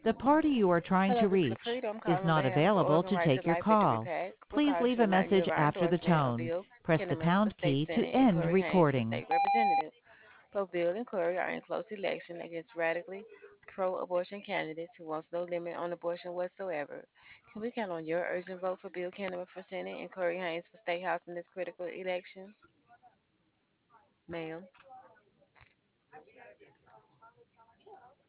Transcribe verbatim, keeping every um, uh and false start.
The party you are trying Hello, to this is reach Laprita. I'm is calling on not behalf of the available Organ to Right to take your Life Victory call. PAC. We're Please calling leave to a not give message our after the endorsement of tone. Bill Press the Kinnaman for pound state key to senate and end Corey Haynes for recording. state representative. Both Bill and Corey are in close election against radically pro-abortion candidates who wants no limit on abortion whatsoever. Can we count on your urgent vote for Bill Kinnaman for Senate and Corey Haynes for State House in this critical election? Ma'am.